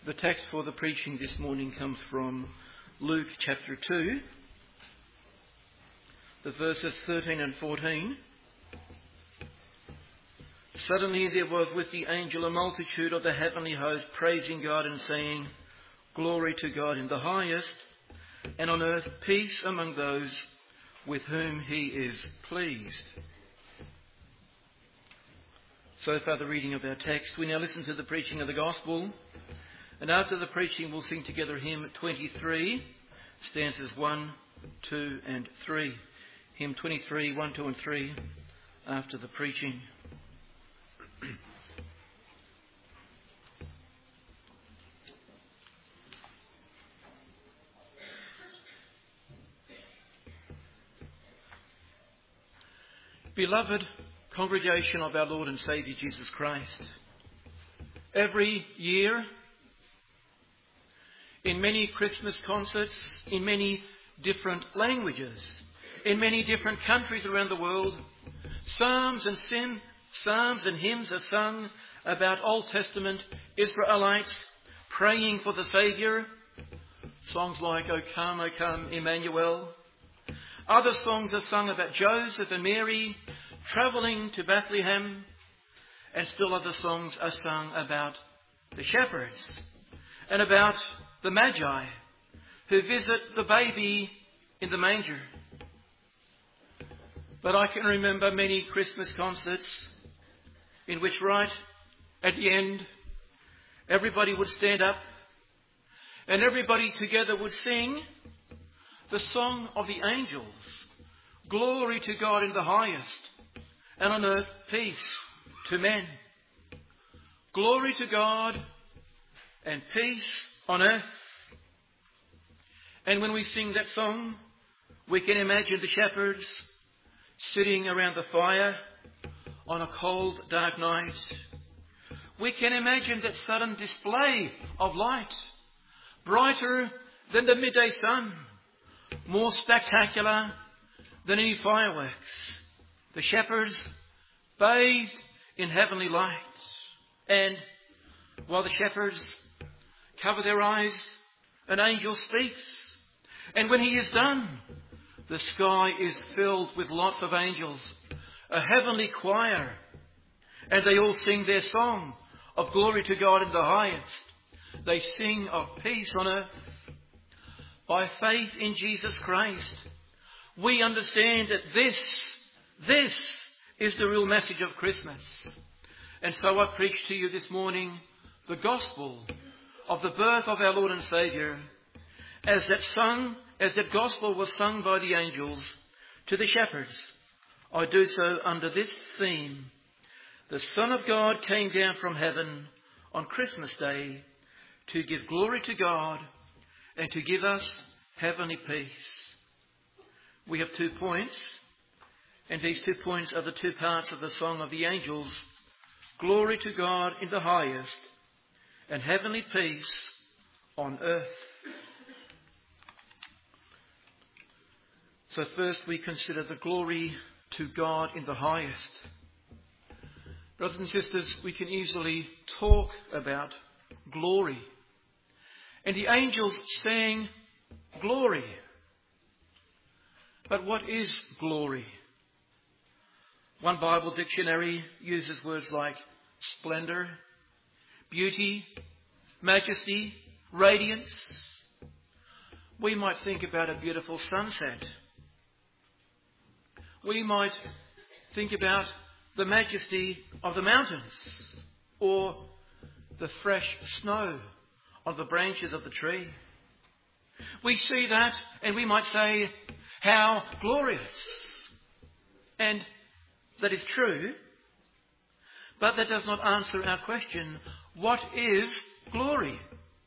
The text for the preaching this morning comes from Luke chapter 2, the verses 13 and 14. Suddenly there was with the angel a multitude of the heavenly host praising God and saying, "Glory to God in the highest, and on earth peace among those with whom he is pleased." So far the reading of our text. We now listen to the preaching of the gospel. And after the preaching, we'll sing together hymn 23, stanzas 1, 2 and 3. Hymn 23, 1, 2 and 3, after the preaching. Beloved congregation of our Lord and Saviour Jesus Christ, every year, in many Christmas concerts, in many different languages, in many different countries around the world, psalms and hymns are sung about Old Testament Israelites praying for the Saviour. Songs like "O Come, Emmanuel." Other songs are sung about Joseph and Mary travelling to Bethlehem. And still other songs are sung about the shepherds and about the Magi who visit the baby in the manger. But I can remember many Christmas concerts in which right at the end everybody would stand up and everybody together would sing the song of the angels. Glory to God in the highest, and on earth peace to men. Glory to God and peace on earth. And when we sing that song, we can imagine the shepherds sitting around the fire on a cold, dark night. We can imagine that sudden display of light, brighter than the midday sun, more spectacular than any fireworks. The shepherds bathed in heavenly light. And while the shepherds cover their eyes, an angel speaks. And when he is done, the sky is filled with lots of angels, a heavenly choir. And they all sing their song of glory to God in the highest. They sing of peace on earth. By faith in Jesus Christ, we understand that this is the real message of Christmas. And so I preach to you this morning the gospel of the birth of our Lord and Saviour, as that gospel was sung by the angels to the shepherds. I do so under this theme: the Son of God came down from heaven on Christmas Day to give glory to God and to give us heavenly peace. We have 2 points, and these 2 points are the 2 parts of the song of the angels: glory to God in the highest, and heavenly peace on earth. So first we consider the glory to God in the highest. Brothers and sisters, we can easily talk about glory. And the angels sang glory. But what is glory? One Bible dictionary uses words like splendour, beauty, majesty, radiance. We might think about a beautiful sunset. We might think about the majesty of the mountains, or the fresh snow on the branches of the tree. We see that and we might say, how glorious. And that is true, but that does not answer our question, what is glory?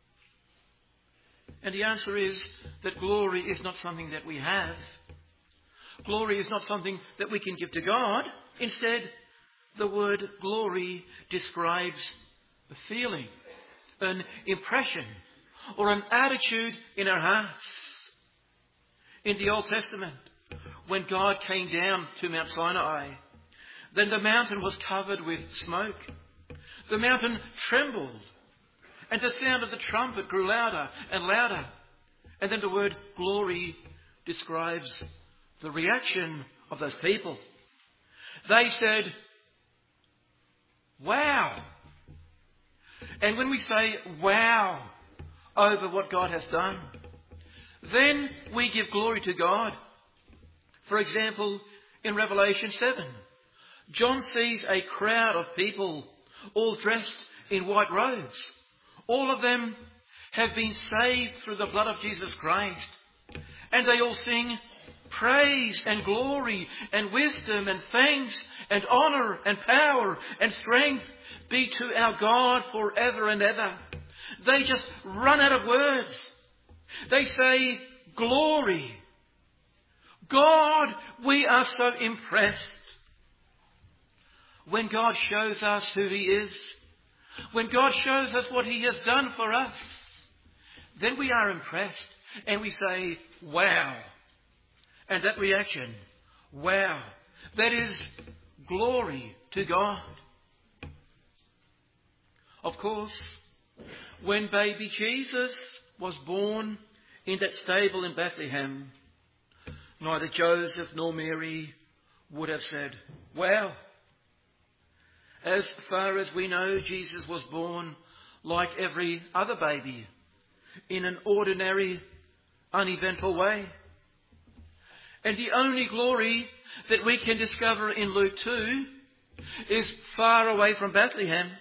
And the answer is that glory is not something that we have. Glory is not something that we can give to God. Instead, the word glory describes a feeling, an impression, or an attitude in our hearts. In the Old Testament, when God came down to Mount Sinai, then the mountain was covered with smoke. The mountain trembled And the sound of the trumpet grew louder and louder. And then the word glory describes the reaction of those people. They said, wow. And when we say wow over what God has done, then we give glory to God. For example, in Revelation 7, John sees a crowd of people all dressed in white robes. All of them have been saved through the blood of Jesus Christ. And they all sing praise and glory and wisdom and thanks and honour and power and strength be to our God forever and ever. They just run out of words. They say, glory. God, we are so impressed. When God shows us who He is, when God shows us what He has done for us, then we are impressed and we say, wow. And that reaction, wow, that is glory to God. Of course, when baby Jesus was born in that stable in Bethlehem, neither Joseph nor Mary would have said, wow. As far as we know, Jesus was born like every other baby, in an ordinary, uneventful way. And the only glory that we can discover in Luke 2 is far away from Bethlehem.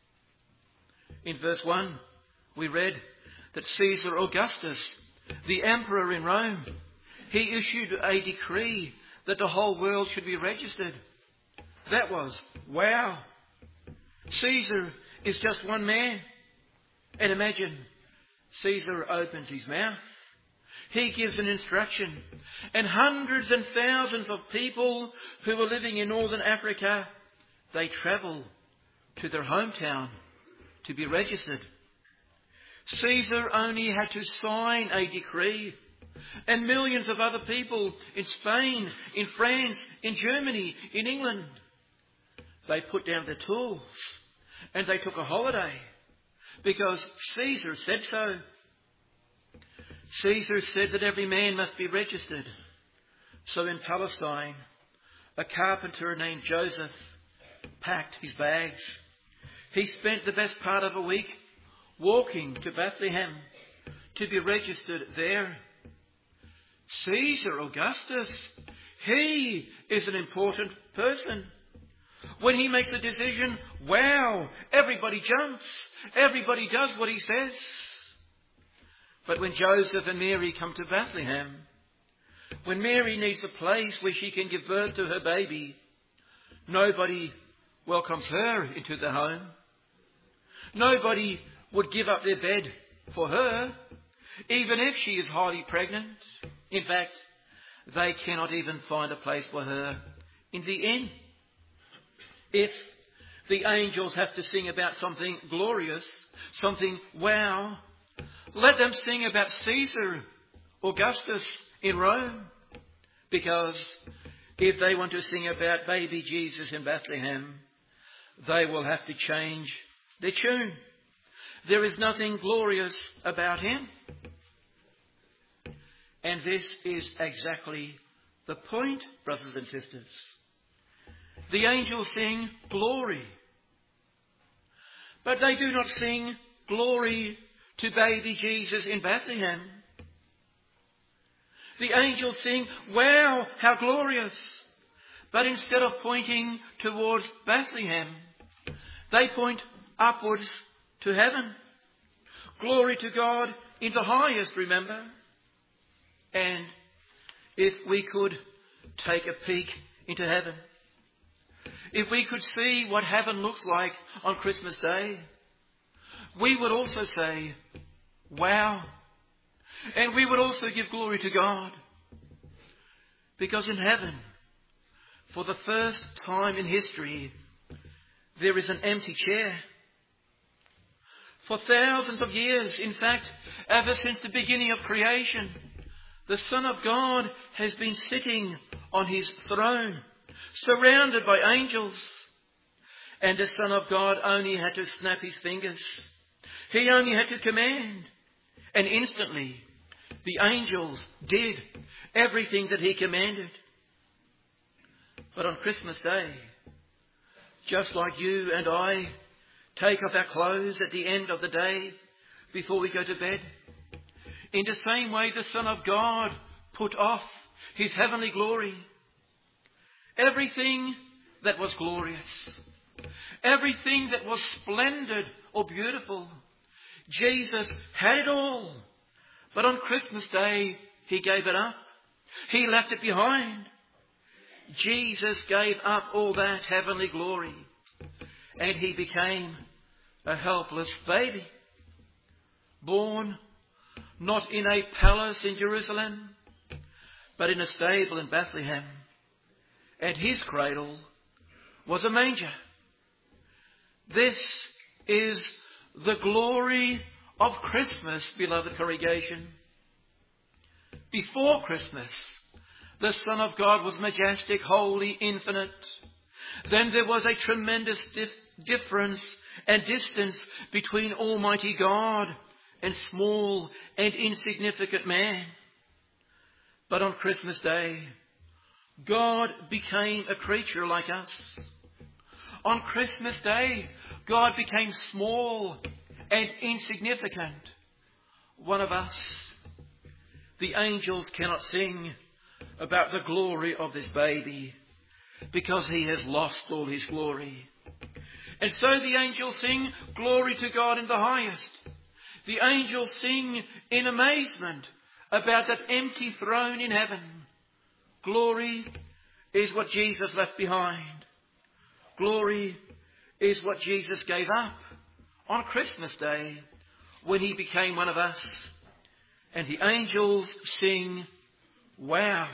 In verse 1, we read that Caesar Augustus, the emperor in Rome, he issued a decree that the whole world should be registered. That was, wow. Caesar is just one man. And imagine, Caesar opens his mouth. He gives an instruction. And hundreds and thousands of people who were living in northern Africa, they travel to their hometown to be registered. Caesar only had to sign a decree. And millions of other people in Spain, in France, in Germany, in England, they put down their tools and they took a holiday because Caesar said so. Caesar said that every man must be registered. So in Palestine, a carpenter named Joseph packed his bags. He spent the best part of a week walking to Bethlehem to be registered there. Caesar Augustus, he is an important person. When he makes a decision, wow, everybody jumps. Everybody does what he says. But when Joseph and Mary come to Bethlehem, when Mary needs a place where she can give birth to her baby, nobody welcomes her into the home. Nobody would give up their bed for her, even if she is highly pregnant. In fact, they cannot even find a place for her in the inn. If the angels have to sing about something glorious, something wow, let them sing about Caesar Augustus in Rome. Because if they want to sing about baby Jesus in Bethlehem, they will have to change their tune. There is nothing glorious about him. And this is exactly the point, brothers and sisters. The angels sing glory. But they do not sing glory to baby Jesus in Bethlehem. The angels sing, wow, how glorious. But instead of pointing towards Bethlehem, they point upwards to heaven. Glory to God in the highest, remember. And if we could take a peek into heaven, if we could see what heaven looks like on Christmas Day, we would also say, wow. And we would also give glory to God. Because in heaven, for the first time in history, there is an empty chair. For thousands of years, in fact, ever since the beginning of creation, the Son of God has been sitting on his throne, surrounded by angels. And the Son of God only had to snap his fingers. He only had to command, and instantly the angels did everything that he commanded. But on Christmas Day, just like you and I take off our clothes at the end of the day before we go to bed, in the same way the Son of God put off his heavenly glory. Everything that was glorious, everything that was splendid or beautiful, Jesus had it all. But on Christmas Day, he gave it up. He left it behind. Jesus gave up all that heavenly glory, and he became a helpless baby, born not in a palace in Jerusalem, but in a stable in Bethlehem. And his cradle was a manger. This is the glory of Christmas, beloved congregation. Before Christmas, the Son of God was majestic, holy, infinite. Then there was a tremendous difference and distance between Almighty God and small and insignificant man. But on Christmas Day, God became a creature like us. On Christmas Day, God became small and insignificant, one of us. The angels cannot sing about the glory of this baby because he has lost all his glory. And so the angels sing, glory to God in the highest. The angels sing in amazement about that empty throne in heaven. Glory is what Jesus left behind. Glory is what Jesus gave up on Christmas Day when he became one of us. And the angels sing, wow.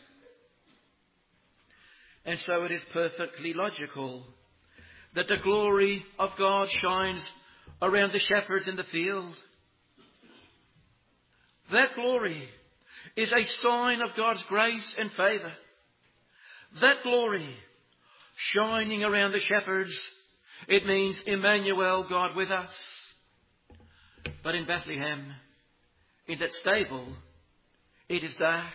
And so it is perfectly logical that the glory of God shines around the shepherds in the field. That glory is a sign of God's grace and favour. That glory shining around the shepherds, it means Emmanuel, God with us. But in Bethlehem, in that stable, it is dark.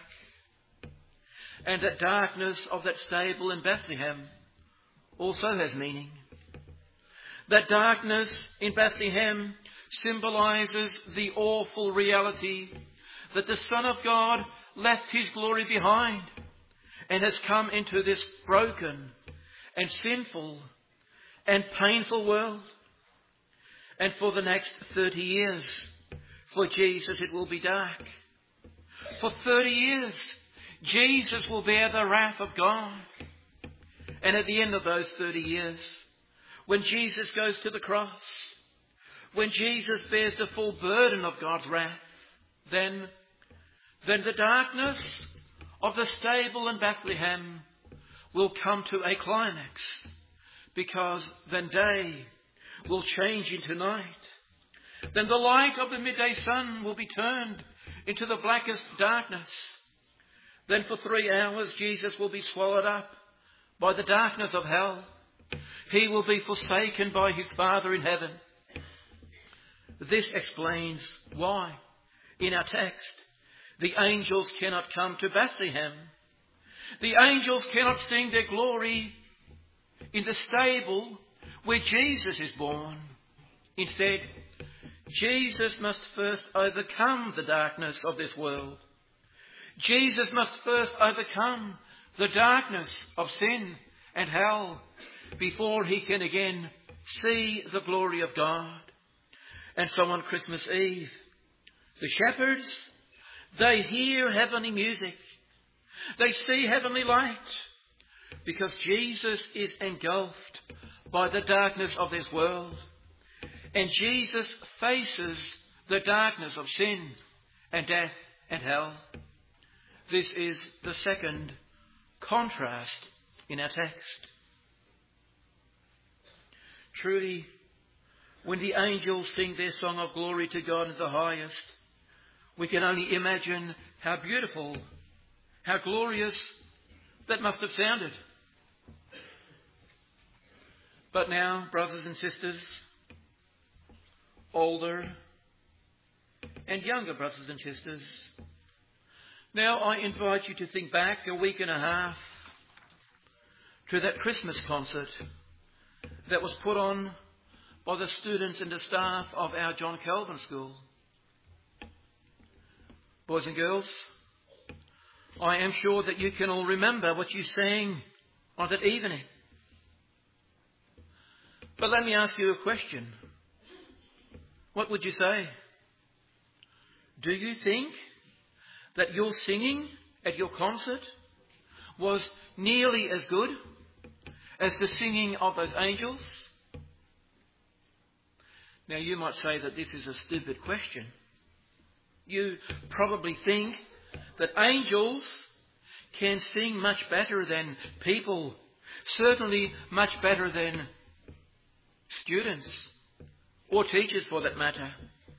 And that darkness of that stable in Bethlehem also has meaning. That darkness in Bethlehem symbolises the awful reality that the Son of God left his glory behind and has come into this broken and sinful and painful world. And for the next 30 years, for Jesus it will be dark. For 30 years, Jesus will bear the wrath of God. And at the end of those 30 years, when Jesus goes to the cross, when Jesus bears the full burden of God's wrath, then the darkness of the stable in Bethlehem will come to a climax, because then day will change into night. Then the light of the midday sun will be turned into the blackest darkness. Then for 3 hours Jesus will be swallowed up by the darkness of hell. He will be forsaken by his Father in heaven. This explains why, in our text, the angels cannot come to Bethlehem. The angels cannot sing their glory in the stable where Jesus is born. Instead, Jesus must first overcome the darkness of this world. Jesus must first overcome the darkness of sin and hell before he can again see the glory of God. And so on Christmas Eve, the shepherds, they hear heavenly music. They see heavenly light because Jesus is engulfed by the darkness of this world. And Jesus faces the darkness of sin and death and hell. This is the second contrast in our text. Truly, when the angels sing their song of glory to God in the highest, we can only imagine how beautiful, how glorious that must have sounded. But now, brothers and sisters, older and younger brothers and sisters. Now I invite you to think back a week and a half to that Christmas concert that was put on by the students and the staff of our John Calvin School. Boys and girls, I am sure that you can all remember what you sang on that evening. But let me ask you a question. What would you say? Do you think that your singing at your concert was nearly as good as the singing of those angels? Now you might say that this is a stupid question. You probably think that angels can sing much better than people, certainly much better than students or teachers for that matter.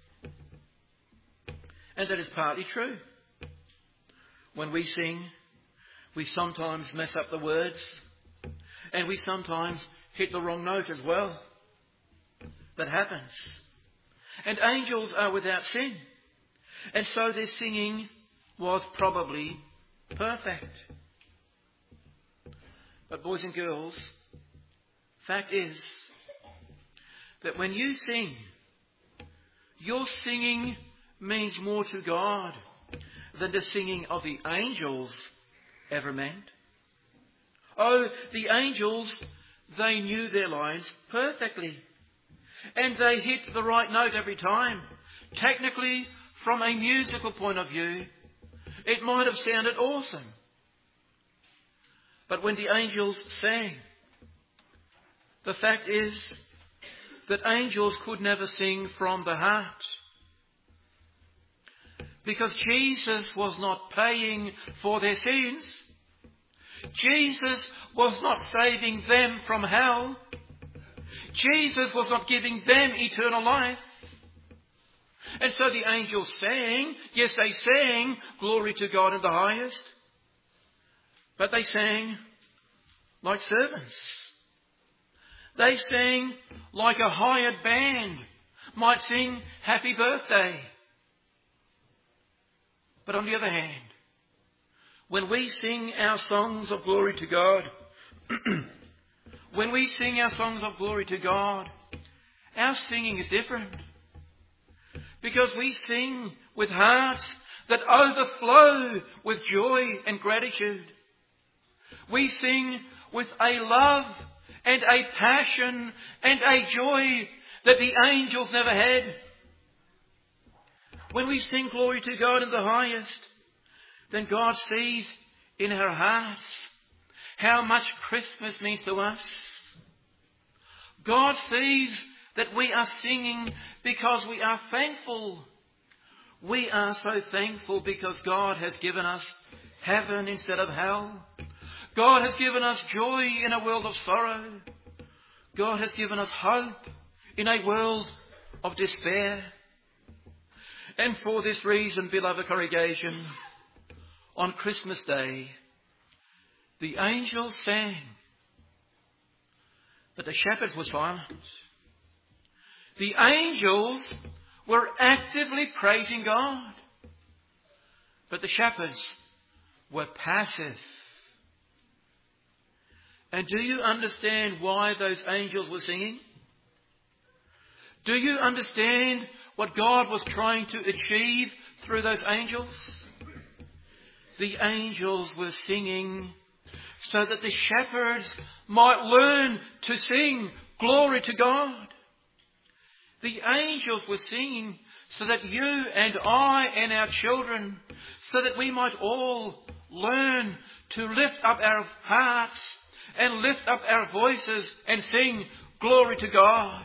And that is partly true. When we sing, we sometimes mess up the words, and we sometimes hit the wrong note as well. That happens. And angels are without sin. And so their singing was probably perfect. But boys and girls, fact is that when you sing, your singing means more to God than the singing of the angels ever meant. Oh, the angels, they knew their lines perfectly. And they hit the right note every time. Technically, from a musical point of view, it might have sounded awesome. But when the angels sang, the fact is that angels could never sing from the heart. Because Jesus was not paying for their sins. Jesus was not saving them from hell. Jesus was not giving them eternal life. And so the angels sang, yes, they sang, glory to God in the highest. But they sang like servants. They sang like a hired band might sing happy birthday. But on the other hand, when we sing our songs of glory to God, when we sing our songs of glory to God, our singing is different. Because we sing with hearts that overflow with joy and gratitude. We sing with a love and a passion and a joy that the angels never had. When we sing glory to God in the highest, then God sees in our hearts how much Christmas means to us. God sees that we are singing because we are thankful. We are so thankful because God has given us heaven instead of hell. God has given us joy in a world of sorrow. God has given us hope in a world of despair. And for this reason, beloved congregation, on Christmas Day, the angels sang, but the shepherds were silent. The angels were actively praising God, but the shepherds were passive. And do you understand why those angels were singing? Do you understand what God was trying to achieve through those angels? The angels were singing so that the shepherds might learn to sing glory to God. The angels were singing so that you and I and our children, so that we might all learn to lift up our hearts and lift up our voices and sing glory to God.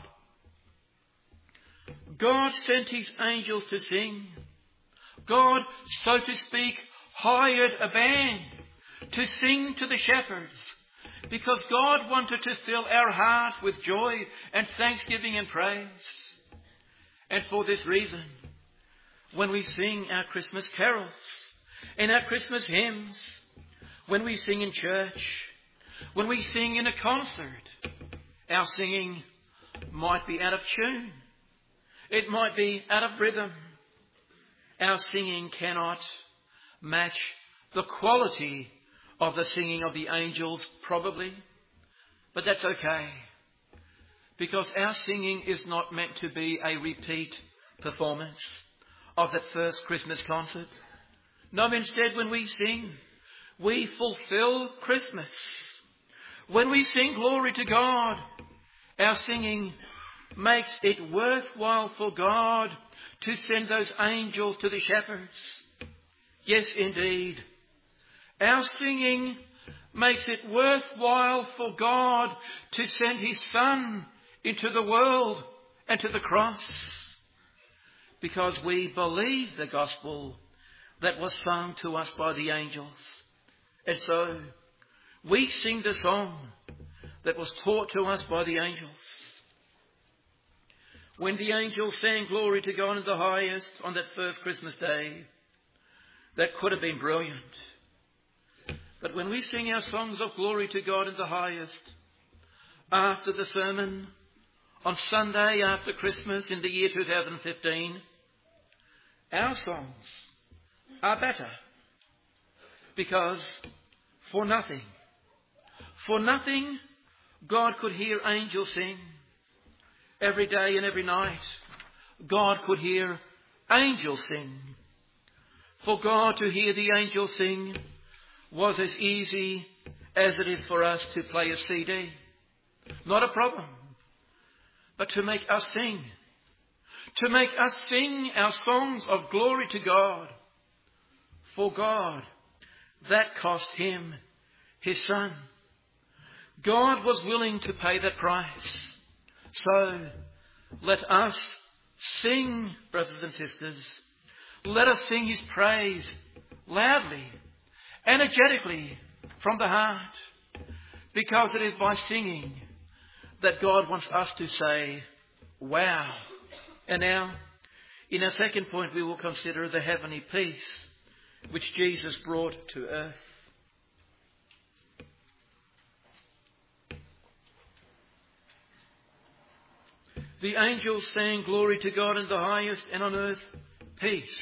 God sent his angels to sing. God, so to speak, hired a band to sing to the shepherds because God wanted to fill our heart with joy and thanksgiving and praise. And for this reason, when we sing our Christmas carols and our Christmas hymns, when we sing in church, when we sing in a concert, our singing might be out of tune. It might be out of rhythm. Our singing cannot match the quality of the singing of the angels, probably. But that's okay, because our singing is not meant to be a repeat performance of that first Christmas concert. No, instead, when we sing, we fulfill Christmas. When we sing glory to God, our singing makes it worthwhile for God to send those angels to the shepherds. Yes, indeed. Our singing makes it worthwhile for God to send his Son into the world and to the cross, because we believe the gospel that was sung to us by the angels. And so we sing the song that was taught to us by the angels. When the angels sang glory to God in the highest on that first Christmas day, that could have been brilliant. But when we sing our songs of glory to God in the highest after the sermon on Sunday after Christmas in the year 2015, our songs are better, because for nothing God could hear angels sing. Every day and every night God could hear angels sing. For God to hear the angels sing was as easy as it is for us to play a CD. Not a problem. But to make us sing our songs of glory to God, for God, that cost him his Son. God was willing to pay that price. So let us sing, brothers and sisters. Let us sing his praise loudly, energetically, from the heart, because it is by singing that God wants us to say, wow. And now, in our second point, we will consider the heavenly peace which Jesus brought to earth. The angels sang glory to God in the highest, and on earth peace.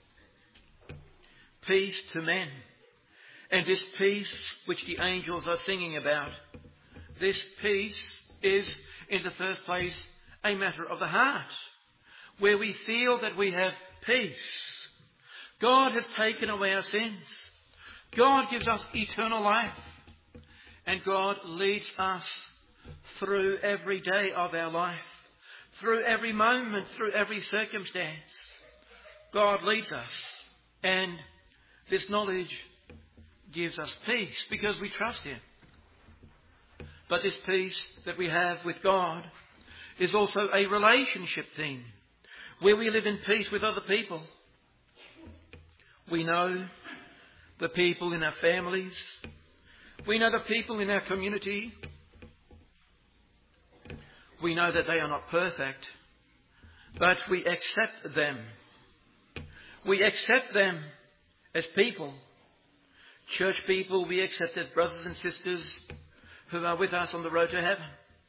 Peace to men. And this peace which the angels are singing about, this peace is, in the first place, a matter of the heart, where we feel that we have peace. God has taken away our sins. God gives us eternal life. And God leads us through every day of our life, through every moment, through every circumstance. God leads us. And this knowledge gives us peace because we trust him. But this peace that we have with God is also a relationship thing, where we live in peace with other people. We know the people in our families. We know the people in our community. We know that they are not perfect, but we accept them. We accept them as people. Church people we accept as brothers and sisters who are with us on the road to heaven.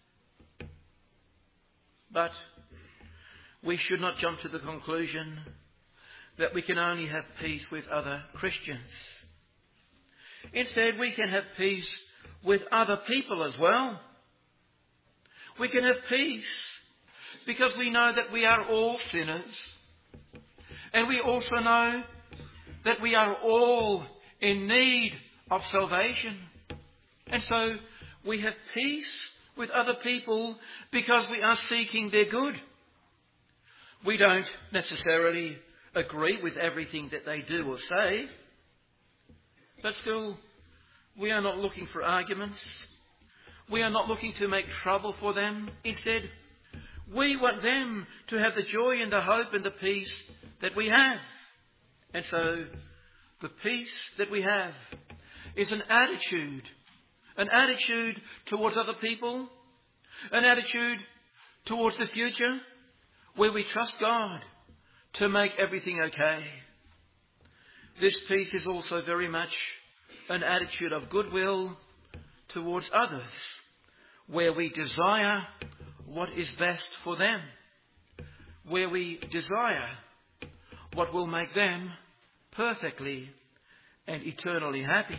But we should not jump to the conclusion that we can only have peace with other Christians. Instead, we can have peace with other people as well. We can have peace because we know that we are all sinners. And we also know that we are all in need of salvation. And so we have peace with other people because we are seeking their good. We don't necessarily agree with everything that they do or say, but still, we are not looking for arguments. We are not looking to make trouble for them. Instead, we want them to have the joy and the hope and the peace that we have. And so, the peace that we have is an attitude towards other people, an attitude towards the future, where we trust God to make everything okay. This peace is also very much an attitude of goodwill towards others, where we desire what is best for them. where we desire what will make them perfectly and eternally happy.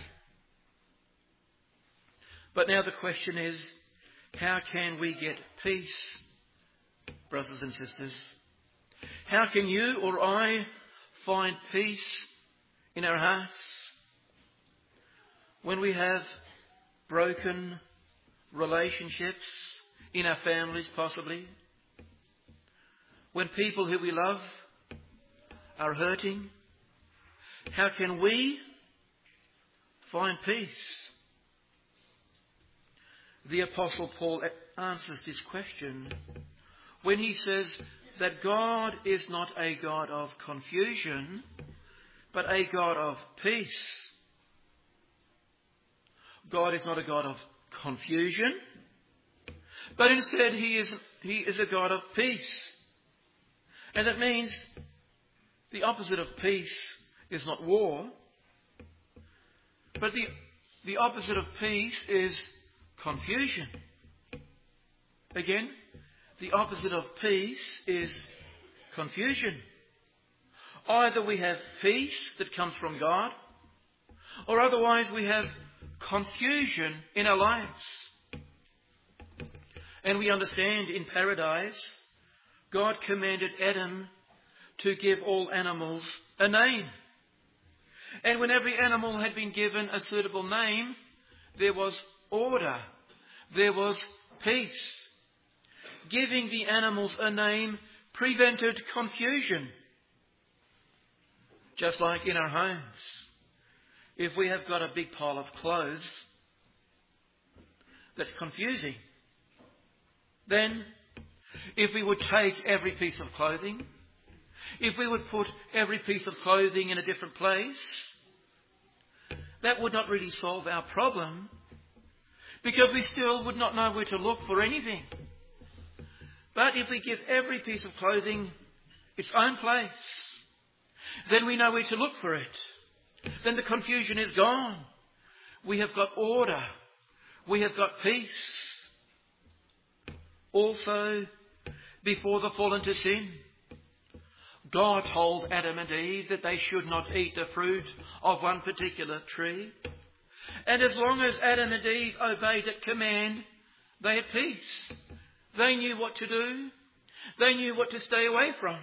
But now the question is, how can we get peace, brothers and sisters? How can you or I find peace in our hearts when we have broken relationships in our families, possibly? When people who we love are hurting, how can we find peace? The Apostle Paul answers this question when he says that God is not a God of confusion, but a God of peace. God is not a God of confusion, but instead he is a God of peace. And that means the opposite of peace is not war, but the opposite of peace is confusion. Again, the opposite of peace is confusion. Either we have peace that comes from God, or otherwise we have confusion in our lives. And we understand in paradise, God commanded Adam to give all animals a name. And when every animal had been given a suitable name, there was order, there was peace. Giving the animals a name prevented confusion. Just like in our homes, if we have got a big pile of clothes that's confusing, then if we would take every piece of clothing, if we would put every piece of clothing in a different place, that would not really solve our problem, because we still would not know where to look for anything. But if we give every piece of clothing its own place, then we know where to look for it. Then the confusion is gone. We have got order. We have got peace. Also, before the fall into sin, God told Adam and Eve that they should not eat the fruit of one particular tree. And as long as Adam and Eve obeyed that command, they had peace. They knew what to do. They knew what to stay away from.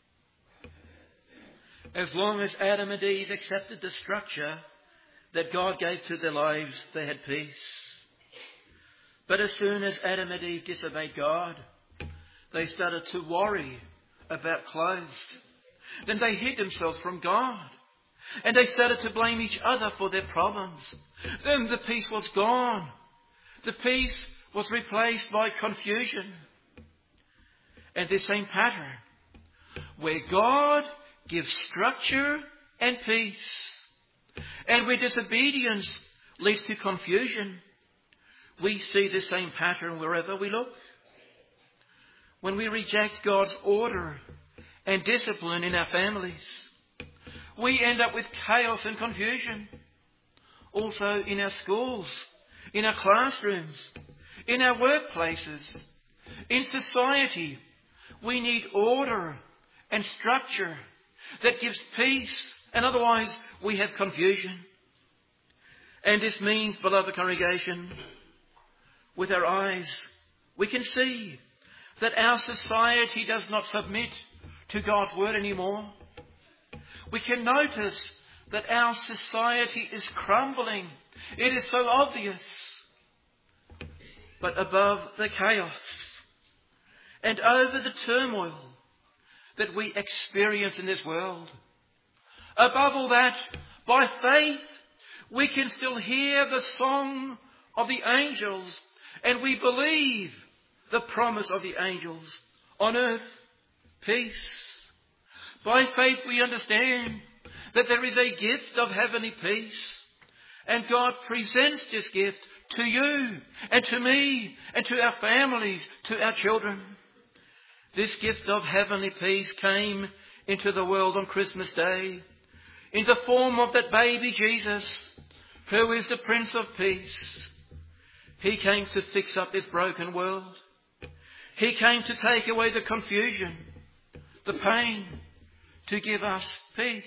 As long as Adam and Eve accepted the structure that God gave to their lives, they had peace. But as soon as Adam and Eve disobeyed God, they started to worry about clothes. Then they hid themselves from God. And they started to blame each other for their problems. Then the peace was gone. The peace was replaced by confusion. And this same pattern, where God gives structure and peace, and where disobedience leads to confusion, we see the same pattern wherever we look. When we reject God's order and discipline in our families, we end up with chaos and confusion. Also in our schools, in our classrooms, in our workplaces, in society, we need order and structure that gives peace, and otherwise we have confusion. And this means, beloved congregation, with our eyes, we can see that our society does not submit to God's word anymore. We can notice that our society is crumbling. It is so obvious. But above the chaos and over the turmoil that we experience in this world, above all that, by faith, we can still hear the song of the angels, and we believe the promise of the angels. On earth, peace. By faith we understand that there is a gift of heavenly peace, and God presents this gift to you and to me and to our families, to our children. This gift of heavenly peace came into the world on Christmas Day in the form of that baby Jesus, who is the Prince of Peace. He came to fix up this broken world. He came to take away the confusion. the pain to give us peace.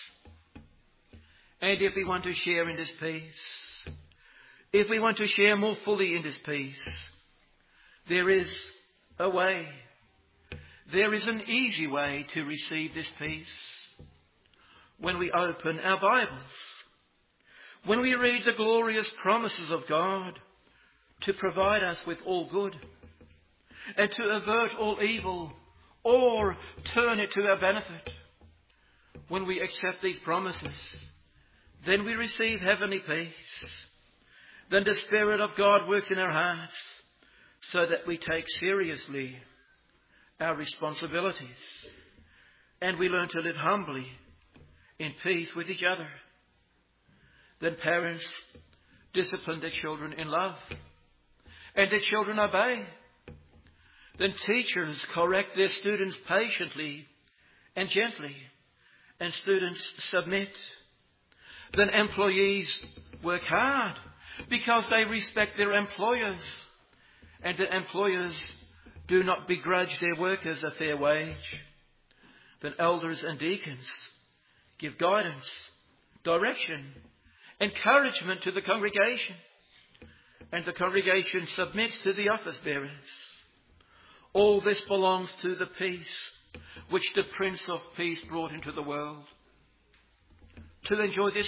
And if we want to share in this peace, if we want to share more fully in this peace, there is a way. There is an easy way to receive this peace. When we open our Bibles, when we read the glorious promises of God to provide us with all good and to avert all evil or turn it to our benefit, when we accept these promises, then we receive heavenly peace. Then the Spirit of God works in our hearts so that we take seriously our responsibilities and we learn to live humbly in peace with each other. Then parents discipline their children in love and their children obey. Then teachers correct their students patiently and gently and students submit. Then employees work hard because they respect their employers, and the employers do not begrudge their workers a fair wage. Then elders and deacons give guidance, direction, encouragement to the congregation, and the congregation submits to the office bearers. All this belongs to the peace which the Prince of Peace brought into the world. To enjoy this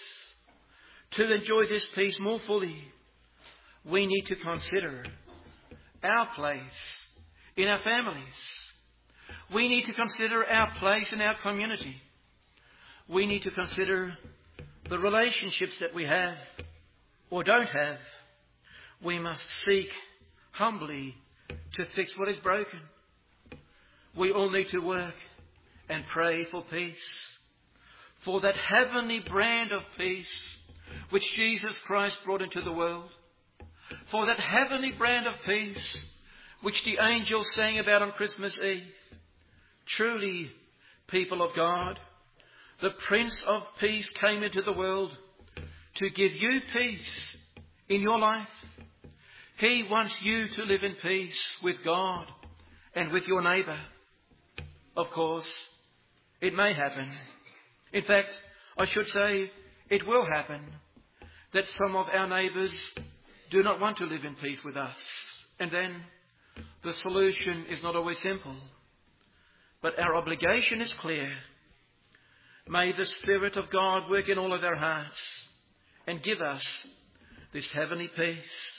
peace more fully, we need to consider our place in our families. We need to consider our place in our community. We need to consider the relationships that we have or don't have. We must seek humbly to fix what is broken. We all need to work and pray for peace, for that heavenly brand of peace which Jesus Christ brought into the world, for that heavenly brand of peace which the angels sang about on Christmas Eve. Truly, people of God, the Prince of Peace came into the world to give you peace in your life. He wants you to live in peace with God and with your neighbour. Of course, it may happen. In fact, I should say it will happen that some of our neighbours do not want to live in peace with us. And then the solution is not always simple. But our obligation is clear. May the Spirit of God work in all of our hearts and give us this heavenly peace.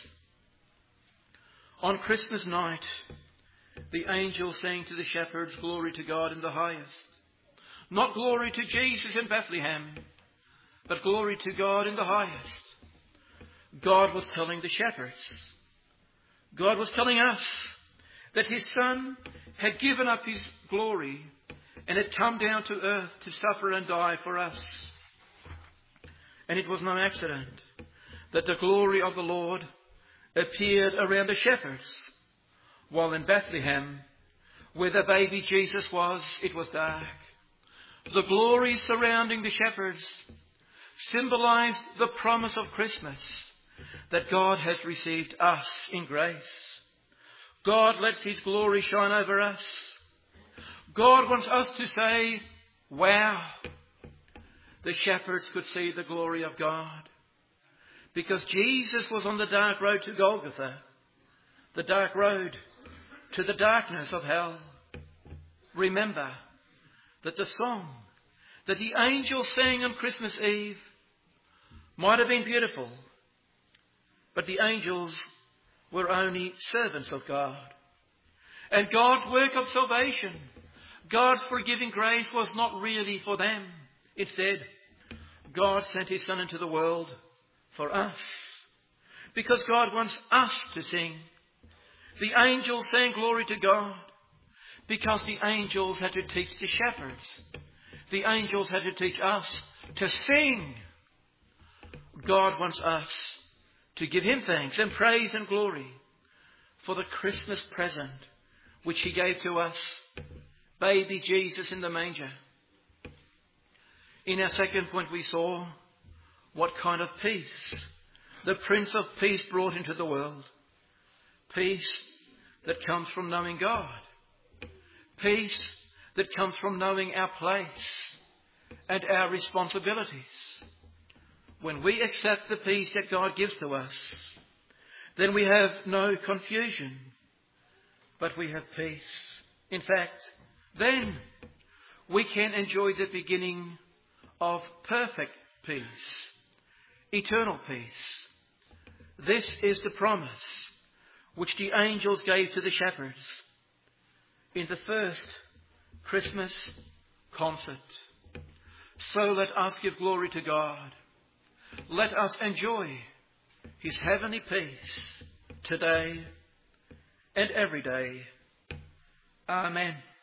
On Christmas night, the angels sang to the shepherds, "Glory to God in the highest." Not glory to Jesus in Bethlehem, but glory to God in the highest. God was telling the shepherds, God was telling us that His Son had given up His glory and had come down to earth to suffer and die for us. And it was no accident that the glory of the Lord appeared around the shepherds, while in Bethlehem, where the baby Jesus was, it was dark. The glory surrounding the shepherds symbolized the promise of Christmas, that God has received us in grace. God lets His glory shine over us. God wants us to say, wow. The shepherds could see the glory of God because Jesus was on the dark road to Golgotha, the dark road to the darkness of hell. Remember that the song that the angels sang on Christmas Eve might have been beautiful, but the angels were only servants of God. And God's work of salvation, God's forgiving grace, was not really for them. Instead, God sent His Son into the world for us, because God wants us to sing. The angels sang glory to God because the angels had to teach the shepherds. The angels had to teach us to sing. God wants us to give Him thanks and praise and glory for the Christmas present which He gave to us, baby Jesus in the manger. In our second point, we saw what kind of peace the Prince of Peace brought into the world. Peace that comes from knowing God. Peace that comes from knowing our place and our responsibilities. When we accept the peace that God gives to us, then we have no confusion, but we have peace. In fact, then we can enjoy the beginning of perfect peace, eternal peace. This is the promise which the angels gave to the shepherds in the first Christmas concert. So let us give glory to God. Let us enjoy His heavenly peace today and every day. Amen.